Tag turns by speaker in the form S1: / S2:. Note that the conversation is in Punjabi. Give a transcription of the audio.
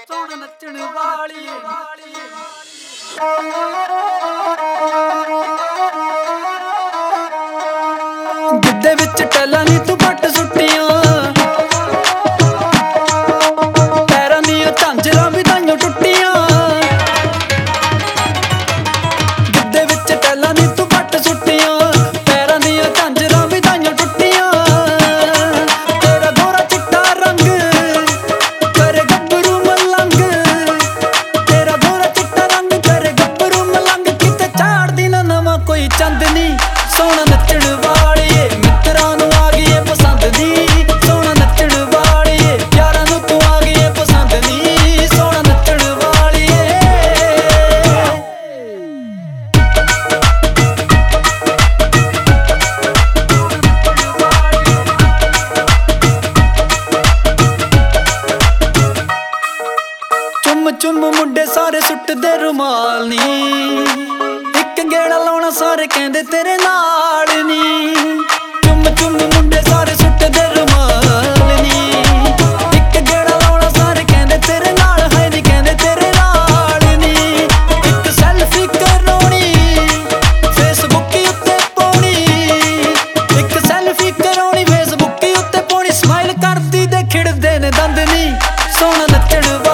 S1: ਸੋਹਣਾ ਨੱਚਣ ਵਾਲੀਏ। ਗਿੱਧੇ ਵਿੱਚ ਟੈਲਾਂ ਨੀ ਤੂੰ ਵੱਟ ਸੁੱਟੀਆਂ, ਪੈਰਾਂ ਦੀਆਂ ਝਾਂਜਰਾਂ ਵੀ ਤਾਈਓ ਟੁੱਟੀਆਂ। ਗਿੱਧੇ ਵਿੱਚ ਟੈਲਾਂ ਨੀ ਤੂੰ ਵੱਟ ਸੁੱਟੀਆਂ, ਪੈਰਾਂ ਦੀਆਂ ਝਾਂਜਰਾਂ ਵੀ ਤਾਈਓ ਟੁੱਟੀਆਂ। ਤੇਰਾ ਗੋਰਾ ਚਿੱਟਾ ਰੰਗ ਕਰੇ ਗੱਭਰੂ ਮਲੰਗ, ਤੇਰਾ ਗੋਰਾ ਚਿੱਟਾ ਰੰਗ ਕਰੇ ਗੱਭਰੂ ਮਲੰਗ। ਕਿਤੇ ਝਾੜਦੀ ਨਾ ਨਵਾਂ ਕੋਈ ਚਾਂਦਨੀ, ਸੋਹਣਾ ਨੱਚਣ ਵਾਲੀਏ। ਮਿੱਤਰਾਂ ਨੂੰ ਆ ਗਈ ਏ ਪਸੰਦ ਨੀ, ਸੋਹਣਾ ਨੱਚਣ ਵਾਲੀਏ। ਯਾਰਾਂ ਨੂੰ ਤੂੰ ਆ ਗਈ ਏ ਪਸੰਦ ਨੀ, ਸੋਹਣਾ ਨੱਚਣ ਵਾਲੀਏ। ਚੁੰਮ ਚੁੰਮ ਮੁੰਡੇ ਸਾਰੇ ਸੁੱਟਦੇ ਰੁਮਾਲ ਨੀ, ਇੱਕ ਗੇੜਾ ਲਾਉਣਾ ਸਾਰੇ ਕਹਿੰਦੇ ਤੇਰੇ ਨਾਲ ਨੀ। ਚੁੰਮ ਚੁੰਮ ਮੁੰਡੇ ਸਾਰੇ ਸੁੱਟਦੇ ਰੁਮਾਲ ਨੀ, ਇੱਕ ਗੇੜਾ ਲਾਉਣਾ ਸਾਰੇ ਕਹਿੰਦੇ ਤੇਰੇ ਨਾਲ। ਹੈ ਨੀ ਕਹਿੰਦੇ ਤੇਰੇ ਨਾਲ ਨੀ। ਇੱਕ ਸੈਲਫੀ ਕਰਾਉਣੀ ਫੇਸਬੁੱਕ ਉੱਤੇ ਪਾਉਣੀ, ਇੱਕ ਸੈਲਫੀ ਕਰਾਉਣੀ ਫੇਸਬੁੱਕ ਉੱਤੇ ਪਾਉਣੀ। ਸਮਾਈਲ ਕਰਦੀ ਦੇ ਖਿੜਦੇ ਨੇ ਦੰਦ ਨੀ, ਸੋਹਣਾ ਨੱਚਣ